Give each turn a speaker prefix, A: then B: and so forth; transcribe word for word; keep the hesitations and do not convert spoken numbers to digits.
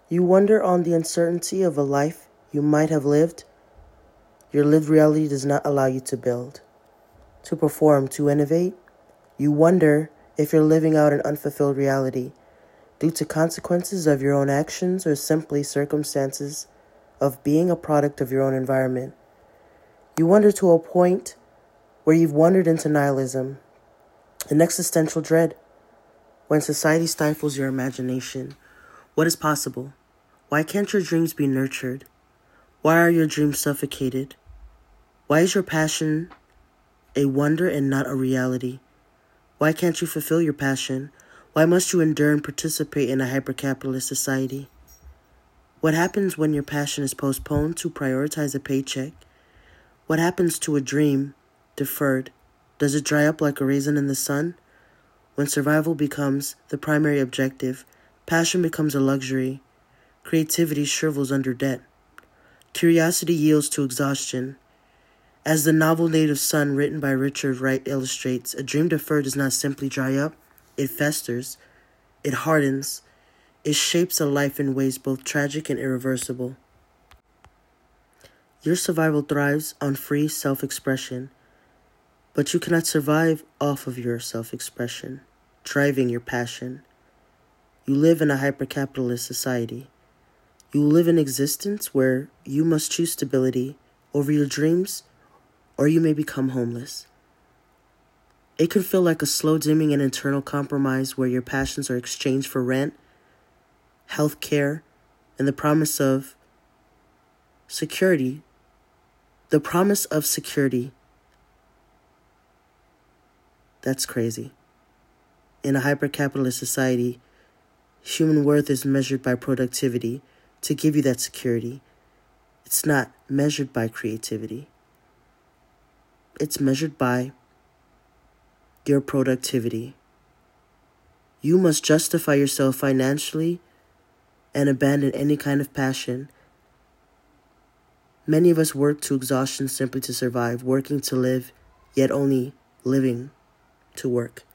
A: You wonder on the uncertainty of a life you might have lived. Your lived reality does not allow you to build, to perform, to innovate. You wonder if you're living out an unfulfilled reality due to consequences of your own actions or simply circumstances of being a product of your own environment. You wonder to a point where you've wandered into nihilism, an existential dread, when society stifles your imagination. What is possible? Why can't your dreams be nurtured? Why are your dreams suffocated? Why is your passion a wonder and not a reality? Why can't you fulfill your passion? Why must you endure and participate in a hyper-capitalist society? What happens when your passion is postponed to prioritize a paycheck? What happens to a dream deferred? Does it dry up like a raisin in the sun? When survival becomes the primary objective, passion becomes a luxury. Creativity shrivels under debt. Curiosity yields to exhaustion. As the novel Native Son, written by Richard Wright, illustrates, a dream deferred does not simply dry up, it festers, it hardens, it shapes a life in ways both tragic and irreversible. Your survival thrives on free self-expression, but you cannot survive off of your self-expression, driving your passion. You live in a hyper-capitalist society. You live in existence where you must choose stability over your dreams, or you may become homeless. It can feel like a slow dimming and internal compromise where your passions are exchanged for rent, health care, and the promise of security. The promise of security. That's crazy. In a hyper-capitalist society, human worth is measured by productivity to give you that security. It's not measured by creativity. It's measured by your productivity. You must justify yourself financially and abandon any kind of passion. Many of us work to exhaustion simply to survive, working to live, yet only living to work.